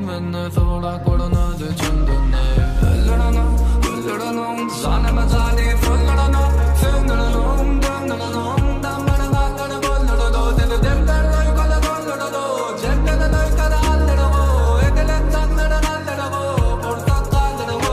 venne sola corona de chandane Llerano Zane mazani Llerano Llerano Llerano Damara gana Llerano Dede demberlo Kala Llerano Jendele Kala Llerano Edele Tandere Llerano Porta Llerano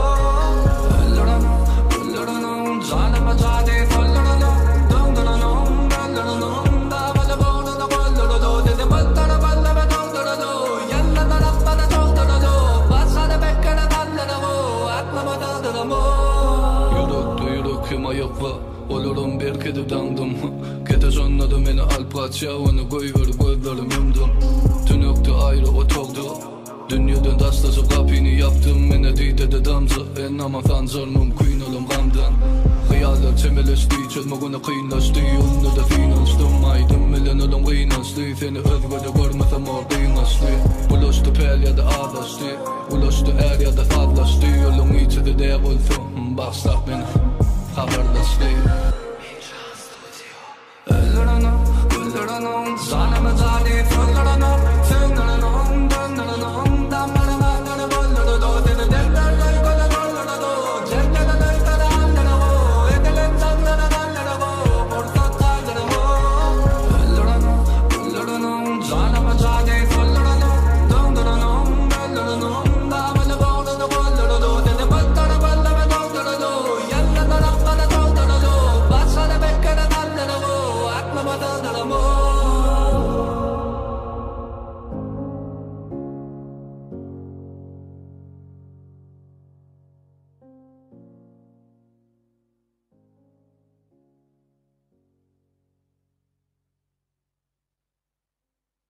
Llerano Zane mazani Llerano Llerano Llerano Damala bona Llerano Dede battara balla Llerano Yalla da rabbana Llerano Basada bekkere Llerano Atmama Yürüktüm ayakla olurum bir kedi dandım Kedi sonladı beni alpat şavını koyver gözlerim yumdum Tünüktü ayrı oturdu Dünyadan dastası kapını yaptım Mene dide de damza En ama fanzarmım kuyunalım gamdan Hayaller temelleşti çözmegine kıyınlaştı Onu da finansdım aydım Milen olum kıyınlaştı Seni özgöde görmesem or kıyınlaştı Ulaştı pel ya da ağlaştı Ulaştı er ya da fadlaştı Yolun içi de dev olsun Bağışlak beni haberleşti